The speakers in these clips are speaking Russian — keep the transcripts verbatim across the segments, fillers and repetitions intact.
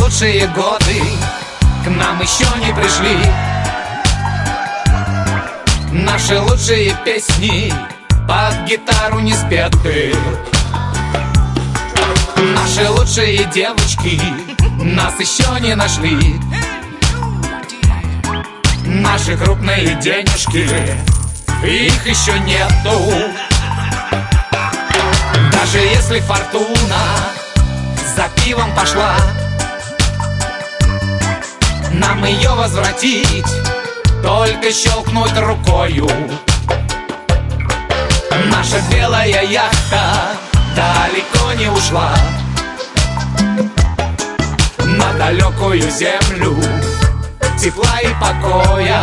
лучшие годы к нам еще не пришли. Наши лучшие песни под гитару не спеты. Наши лучшие девочки нас еще не нашли. Наши крупные денежки, их еще нету. Даже если фортуна за пивом пошла, нам ее возвратить, только щелкнуть рукою. Наша белая яхта далеко не ушла на далекую землю тепла и покоя.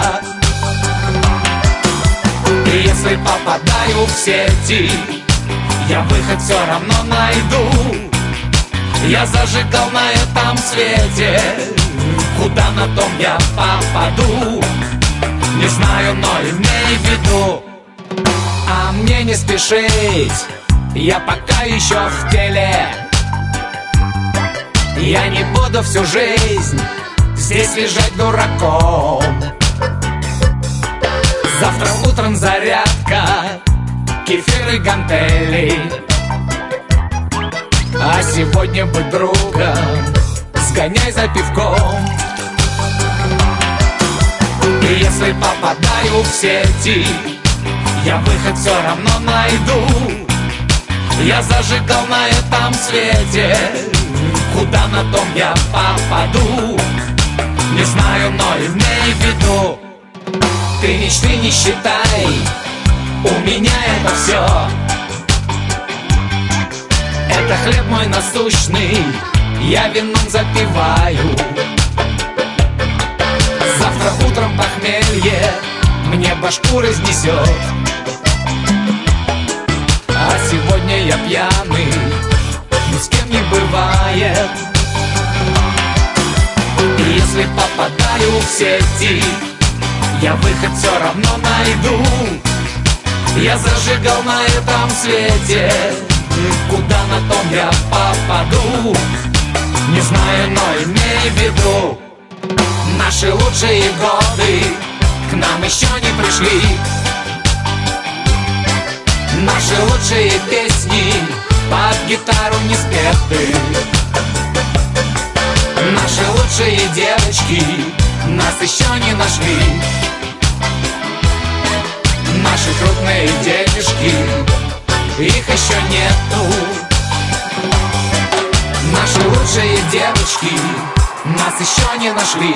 И если попадаю в сети, я выход все равно найду. Я зажигал на этом свете, куда на том я попаду, не знаю, но имей в виду. А мне не спешить, я пока еще в теле. Я не буду всю жизнь здесь лежать дураком. Завтра утром зарядка, кефир и гантели. А сегодня быть другом, сгоняй за пивком. И если попадаю в сети, я выход все равно найду. Я зажигал на этом свете, куда на том я попаду, не знаю, но имей в виду. Ты мечты не считай, у меня это все. Это хлеб мой насущный, я вином запиваю. Завтра утром похмелье мне башку разнесет. А сегодня я пьяный, ни с кем не бывает. И если попадаю в сети, я выход все равно найду. Я зажигал на этом свете, куда на том я попаду, не знаю, но имей в виду. Наши лучшие годы к нам еще не пришли. Наши лучшие песни под гитару не спеты. Наши лучшие девочки нас еще не нашли. Наши крупные денежки, их еще нету. Наши лучшие девочки нас еще не нашли.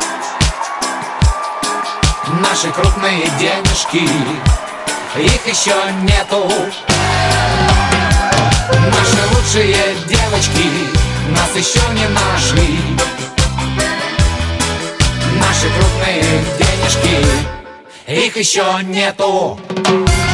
Наши крупные денежки, их еще нету. Наши лучшие девочки нас еще не нашли. Наши крупные денежки, их еще нету.